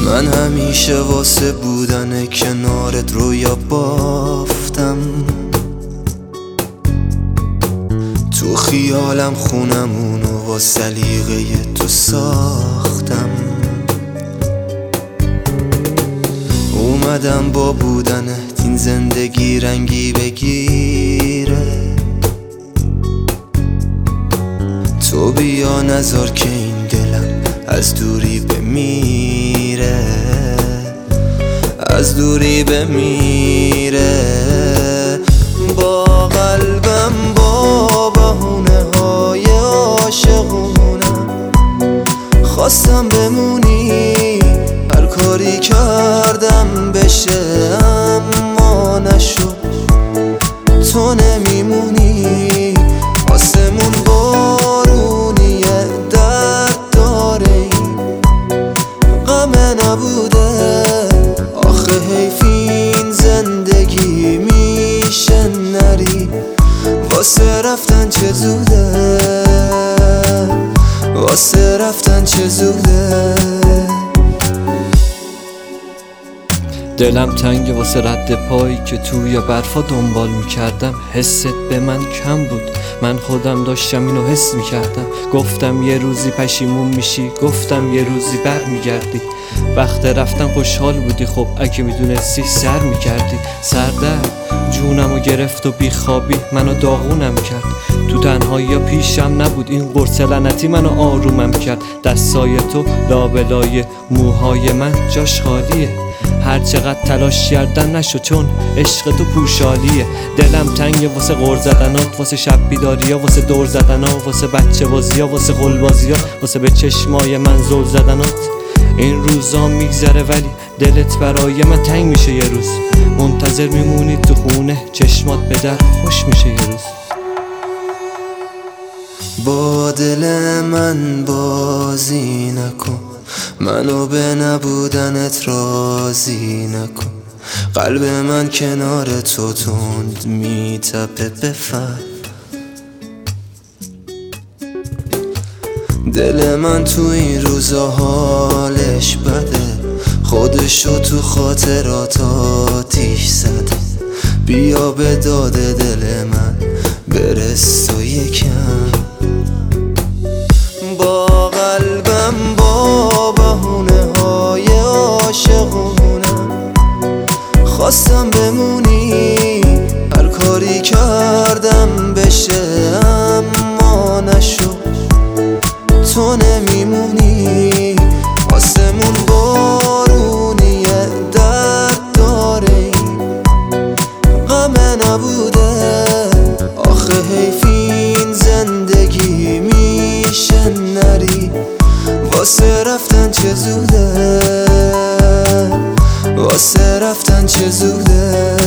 من همیشه واسه بودن کنارت رویا بافتم، تو خیالم خونمونو با سلیقه تو ساختم. اومدم با بودنت این زندگی رنگی بگیره، تو بیا نذار که این دلم از دوری بمیره، از دوری بمیره. با قلبم با بهونه های عاشقونم خواستم بمونی، هر کاری کردم بشه اما نشد، تو نمیمونی. آسمون بارونیه درد داره، این غم نبوده، آخه حیف این زندگی میشه نری، واسه رفتن چه زوده، واسه رفتن چه زوده. دلم تنگه واسه رد پایی که توی برفا دنبال میکردم. حست به من کم بود، من خودم داشتم اینو حس میکردم. گفتم یه روزی پشیمون میشی، گفتم یه روزی بر میگردی. وقت رفتن خوشحال بودی، خب اگه میدونستی سر میکردی. سردرد جونمو گرفت و بیخوابی منو داغونم کرد. تو تنهایی پیشم نبود این قرص لعنتی منو آرومم کرد. دستای تو لابلای موهای من جاش خالیه، هر چقدر تلاش کردن نشد چون عشق تو پوشالیه. دلم تنگه واسه غر زدنات، واسه شب بیداریا، واسه دور زدنا، واسه بچه بازیا، واسه قلبازیا، واسه به چشمای من زل زدنات. این روزا میگذره ولی دلت برای من تنگ میشه. یه روز منتظر میمونی تو خونه، چشمات به در خوش میشه یه روز. با دل من بازی نکن، منو به نبودنت راضی نکن. قلب من کنار تو تند میتپه، بفهم. دل من تو این روزا حالش بده، خودشو تو خاطرات آتیش زده. بیا به داد دل من برس تو یکم. با قلبم با بهونه های عاشقونم خواستم بمونی، هر کاری کردم بشه اما نشد، تو نمیمونی. آسمون بارونیه درد داره، این غم نبوده، آخه حیف این زندگی میشه نری، واسه رفتن چه زوده، واسه رفتن چه زوده.